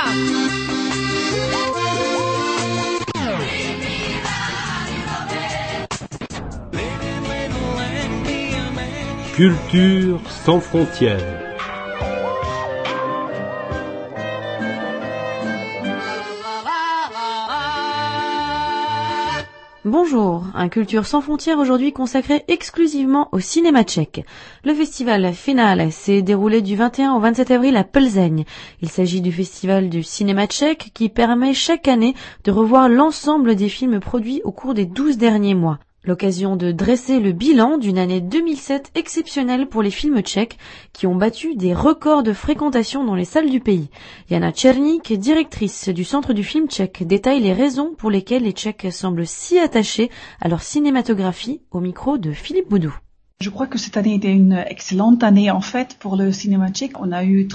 Culture sans frontières. Bonjour, un Culture sans frontières aujourd'hui consacré exclusivement au cinéma tchèque. Le festival Finale s'est déroulé du 21 au 27 avril à Plzeň. Il s'agit du festival du cinéma tchèque qui permet chaque année de revoir l'ensemble des films produits au cours des 12 derniers mois. L'occasion de dresser le bilan d'une année 2007 exceptionnelle pour les films tchèques qui ont battu des records de fréquentation dans les salles du pays. Jana Černík, directrice du Centre du film tchèque, détaille les raisons pour lesquelles les Tchèques semblent si attachés à leur cinématographie au micro de Philippe Boudou. Je crois que cette année était une excellente année en fait pour le cinéma tchèque. On a eu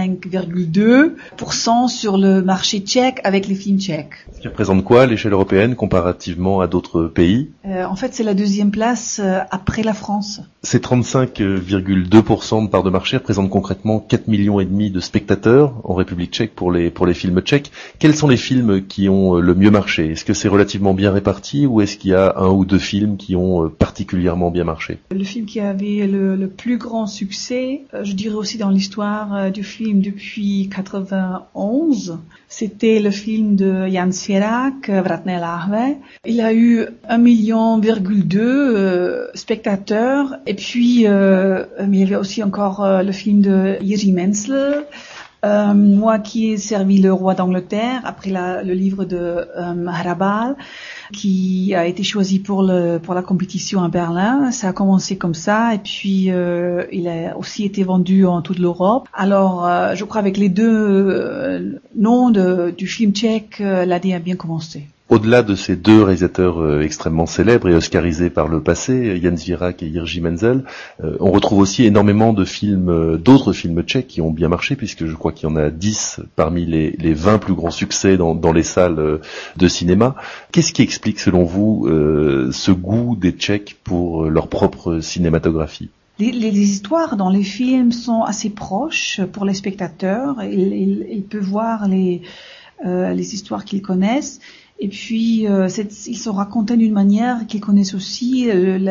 35,2% sur le marché tchèque avec les films tchèques. Ce qui représente quoi à l'échelle européenne comparativement à d'autres pays ? En fait, c'est la deuxième place après la France. Ces 35,2% de part de marché représentent concrètement 4,5 millions de spectateurs en République tchèque pour les films tchèques. Quels sont les films qui ont le mieux marché ? Est-ce que c'est relativement bien réparti ou est-ce qu'il y a un ou deux films qui ont particulièrement bien marché ? Le film qui avait le plus grand succès, je dirais aussi dans l'histoire du film depuis 91, c'était le film de Jan Svěrák, Vratné láhve. Il a eu 1,2 million spectateurs. Et puis, il y avait aussi encore le film de Jiří Menzel, Moi qui ai servi le roi d'Angleterre, après le livre de Hrabal, qui a été choisi pour la compétition à Berlin. Ça a commencé comme ça, et puis il a aussi été vendu en toute l'Europe. Alors, je crois avec les deux noms du film tchèque, l'année a bien commencé. Au-delà de ces deux réalisateurs extrêmement célèbres et oscarisés par le passé, Jan Svěrák et Jiří Menzel, on retrouve aussi énormément de films, d'autres films tchèques qui ont bien marché, puisque je crois qu'il y en a 10 parmi les 20 plus grands succès dans les salles de cinéma. Qu'est-ce qui explique, selon vous, ce goût des Tchèques pour leur propre cinématographie ? Les histoires dans les films sont assez proches pour les spectateurs. Ils peuvent voir les histoires qu'ils connaissent. Et puis, ils sont racontés d'une manière qu'ils connaissent aussi.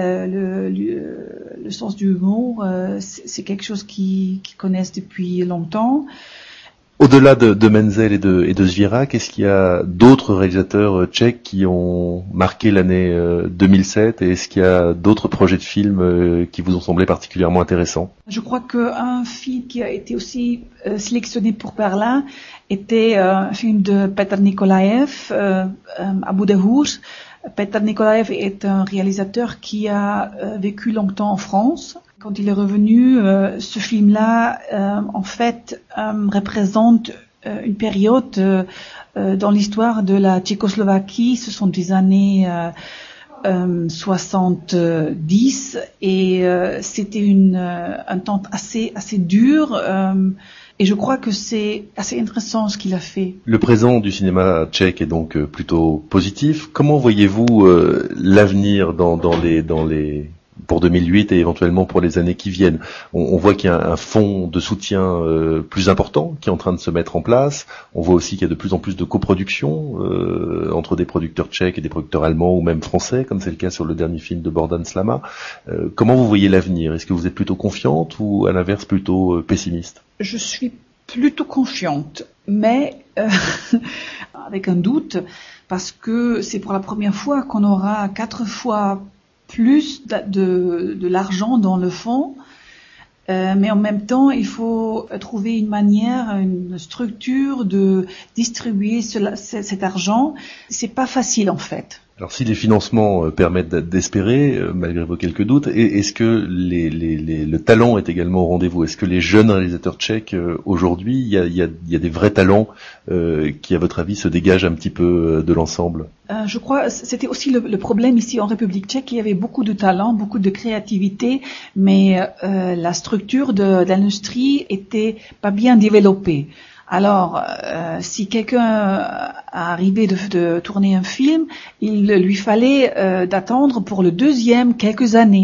Le sens du humour, c'est quelque chose qu'ils connaissent depuis longtemps. Au-delà de Menzel et de Svěrák, est-ce qu'il y a d'autres réalisateurs tchèques qui ont marqué l'année 2007 et est-ce qu'il y a d'autres projets de films qui vous ont semblé particulièrement intéressants ? Je crois qu'un film qui a été aussi sélectionné pour Berlin était un film de Petr Nikolaev, à Budehour. Petr Nikolaev est un réalisateur qui a vécu longtemps en France. Quand il est revenu, ce film-là, en fait, représente une période dans l'histoire de la Tchécoslovaquie. Ce sont des années 70 et c'était un temps assez dur. Et je crois que c'est assez intéressant ce qu'il a fait. Le présent du cinéma tchèque est donc plutôt positif. Comment voyez-vous l'avenir dans les pour 2008 et éventuellement pour les années qui viennent? On voit qu'il y a un fonds de soutien plus important qui est en train de se mettre en place. On voit aussi qu'il y a de plus en plus de coproductions entre des producteurs tchèques et des producteurs allemands ou même français, comme c'est le cas sur le dernier film de Bordan Slama. Comment vous voyez l'avenir? Est-ce que vous êtes plutôt confiante ou à l'inverse plutôt pessimiste? Je suis plutôt confiante, mais avec un doute, parce que c'est pour la première fois qu'on aura 4 fois plus de l'argent dans le fonds, mais en même temps, il faut trouver une manière, une structure de distribuer cet argent. C'est pas facile en fait. Alors si les financements permettent d'espérer, malgré vos quelques doutes, est-ce que le talent est également au rendez-vous? Est-ce que les jeunes réalisateurs tchèques aujourd'hui, il y a des vrais talents qui, à votre avis, se dégagent un petit peu de l'ensemble? Je crois c'était aussi le problème ici en République tchèque. Il y avait beaucoup de talent, beaucoup de créativité, mais la structure de l'industrie était pas bien développée. Alors, si quelqu'un arrivé de tourner un film, il lui fallait d'attendre pour le deuxième quelques années.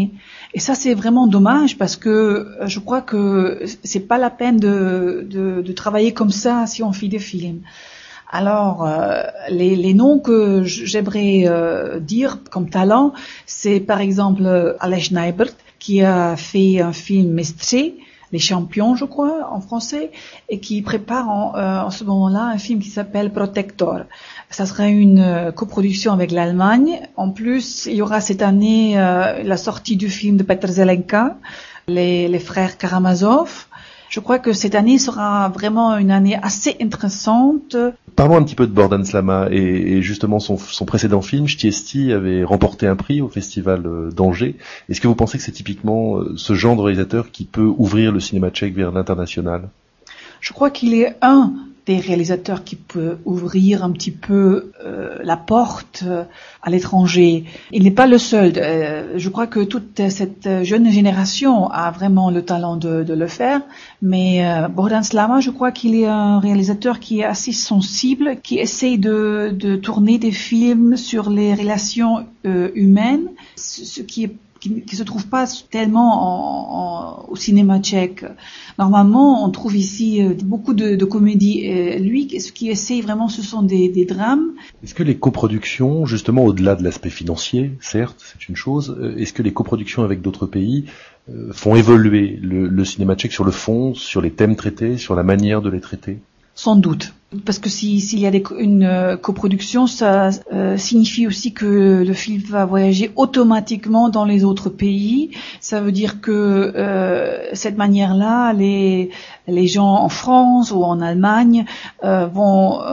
Et ça, c'est vraiment dommage parce que je crois que c'est pas la peine de travailler comme ça si on fait des films. Alors, les noms que j'aimerais dire comme talent, c'est par exemple Aleš Najbrd, qui a fait un film Mestre, Les Champions, je crois, en français, et qui prépare en ce moment-là un film qui s'appelle Protector. Ça sera une coproduction avec l'Allemagne. En plus, il y aura cette année la sortie du film de Petr Zelenka, les frères Karamazov. Je crois que cette année sera vraiment une année assez intéressante. Parlons un petit peu de Bordan Slama et justement son précédent film, Știesti, avait remporté un prix au festival d'Angers. Est-ce que vous pensez que c'est typiquement ce genre de réalisateur qui peut ouvrir le cinéma tchèque vers l'international? Je crois qu'il est un des réalisateurs qui peut ouvrir un petit peu la porte à l'étranger. Il n'est pas le seul. Je crois que toute cette jeune génération a vraiment le talent de le faire. Mais Bordan Slama, je crois qu'il est un réalisateur qui est assez sensible, qui essaye de tourner des films sur les relations humaines, ce qui se trouve pas tellement au cinéma tchèque. Normalement, on trouve ici beaucoup de comédies. Lui, ce qui essaye vraiment, ce sont des drames. Est-ce que les coproductions, justement, au-delà de l'aspect financier, certes, c'est une chose, est-ce que les coproductions avec d'autres pays font évoluer le cinéma tchèque sur le fond, sur les thèmes traités, sur la manière de les traiter? Sans doute. Parce que s'il y a une coproduction, ça signifie aussi que le film va voyager automatiquement dans les autres pays. Ça veut dire que cette manière-là, les gens en France ou en Allemagne vont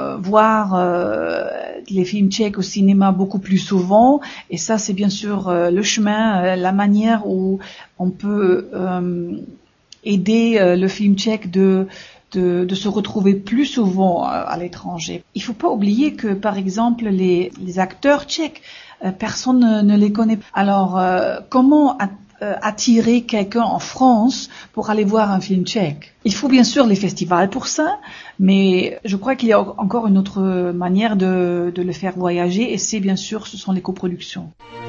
voir les films tchèques au cinéma beaucoup plus souvent. Et ça, c'est bien sûr le chemin, la manière où on peut aider le film tchèque de se retrouver plus souvent à l'étranger. Il faut pas oublier que, par exemple, les acteurs tchèques, personne ne les connaît. Alors, comment attirer quelqu'un en France pour aller voir un film tchèque? Il faut bien sûr les festivals pour ça, mais je crois qu'il y a encore une autre manière de le faire voyager, et c'est bien sûr, ce sont les coproductions.